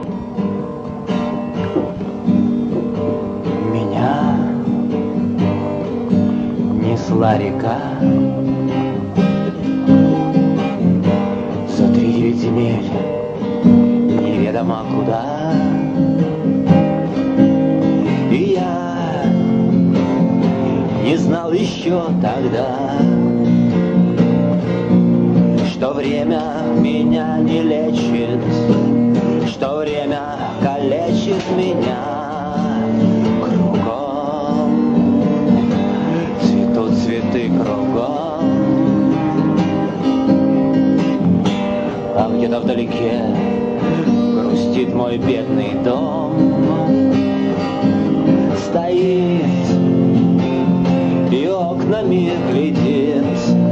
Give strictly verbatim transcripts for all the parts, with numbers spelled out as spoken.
Меня несла река за три девять земель, неведомо куда. И я не знал еще тогда, что время меня не лечит, что время калечит меня. Кругом цветут цветы кругом, а где-то вдалеке грустит мой бедный дом. Стоит и окнами глядит,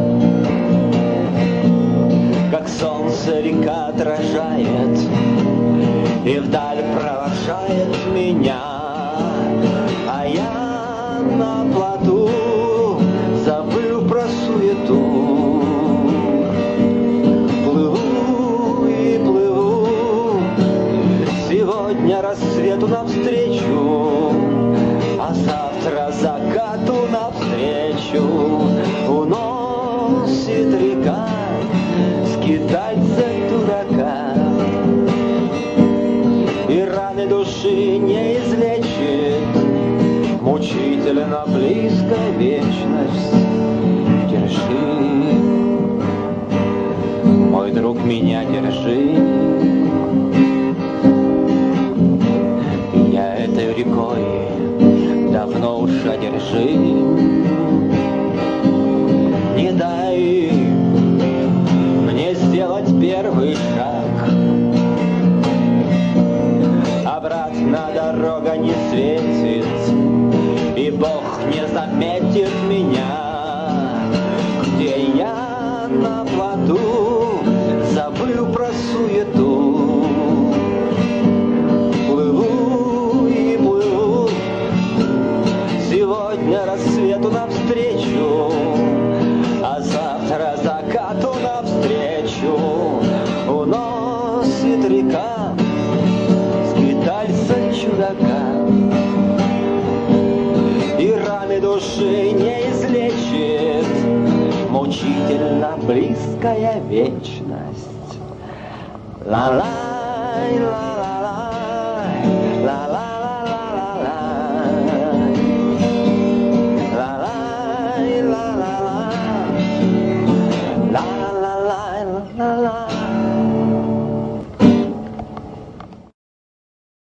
как солнце река отражает и вдаль провожает меня. А я на плоту забыл про суету, плыву и плыву сегодня рассвету навстречу, а завтра закату навстречу. Уносит река скитальца дурака, и раны души не излечит, мучительно близко вечность. Держи, мой друг, меня держи. Я этой рекой давно уж одержим. Не дай мне сделать первый шаг, обратно дорога не светит, и Бог не заметит меня. Где я на плоту забыл про суету, плыву и плыву сегодня рассвету навстречу, а завтра закату навстречу. Уносит река скитальца чудака, и раны души не излечит, мучительно близкая вечность. Ла-лай, ла-лай.